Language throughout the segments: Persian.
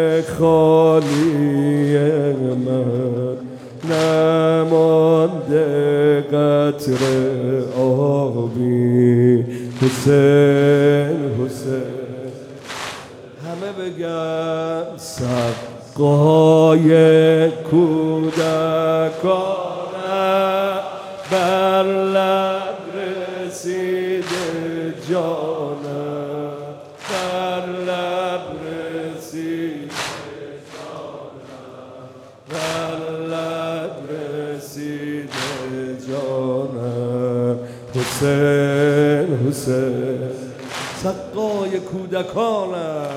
خالی من نمانده قطره آبی. حسین حسین همه بگن سقای کودکانم بر لب رسیده جانم، بر لب رسیده جانم، بر لب رسیده جانم. حسین حسین سقای کودکانم،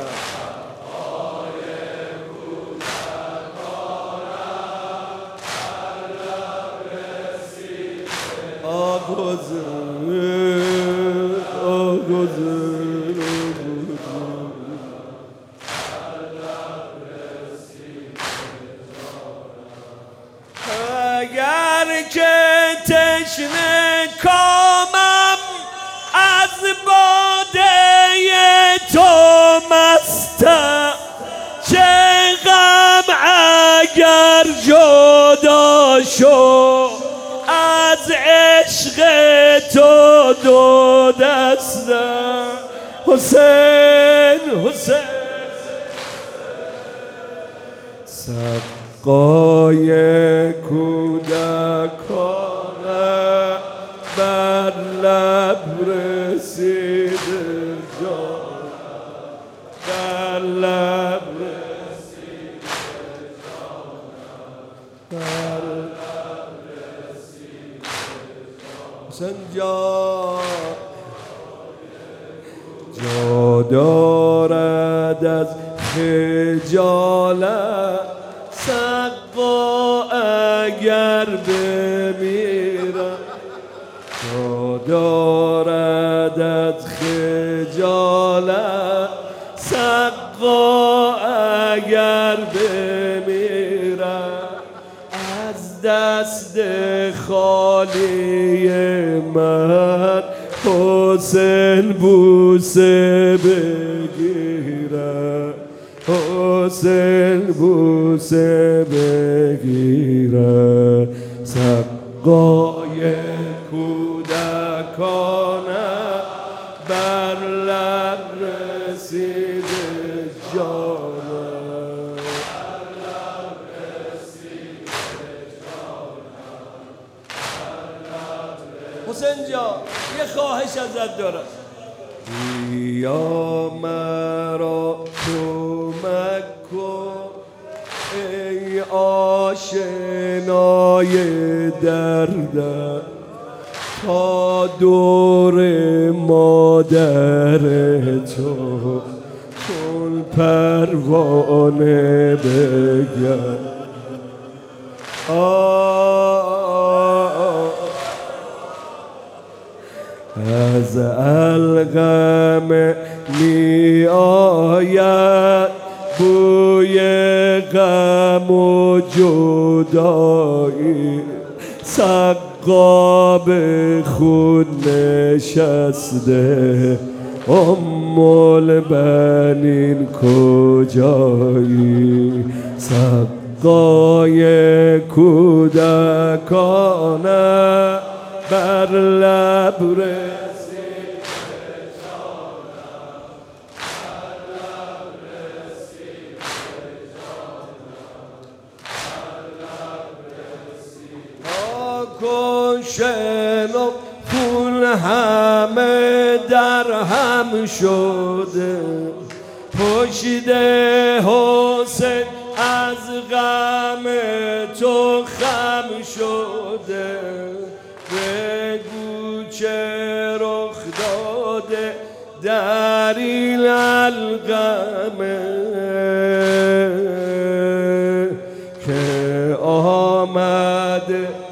اگر که تشنه کامم از باده تو مستم، چه غم اگر جدا شو از عشق تو دو دستم. حسین حسین سقای کودکانم بر لب رسیده جانم، بر لب رسیده جانم، بر لب رسیده جانم. حسین جا دارد از خجالت سقا اگر بمیرم، جا دارد از خجالت سقا اگر بمیرم، از دست خالی من حسین بوسه بگیرم، حسین بوسه بگیرم. سقای کودکانم بر لب رسیده جانم، بر لب رسیده جانم، بر لب رسیده. حسین جان یه خواهش ازت دارم، بیا مرا کمک کن ای آشنای دردم، تا دور مادر تو چون پروانه بگرد. از القم می آید بوی غم و جدایی، سقا به خود نشسته البنین کجایی. سقای کودکانم بر لب رسیده جانم، بر لب رسیده جانم، بر لب رسیده. کن شنو خون همه در هم شده، پشت حسین از غم تو خم شده، بگو چه رخ داده در این القمه که آمده